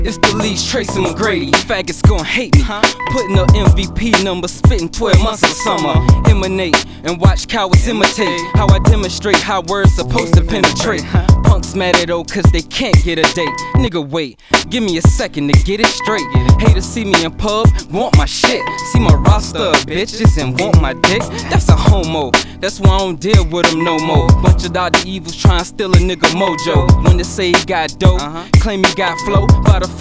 It's the least Tracy McGrady. Faggots gon' hate me. Putting up MVP numbers, spitting 12 months of summer. Emanate and watch cowards imitate how I demonstrate how words supposed to penetrate. Punks mad at O cause they can't get a date. Nigga wait, give me a second to get it straight. Haters see me in pub, want my shit. See my roster of bitches and want my dick. That's a homo, that's why I don't deal with them no more. Bunch of Dr. Evils trying to steal a nigga mojo. When they say he got dope, claim he got flow, by the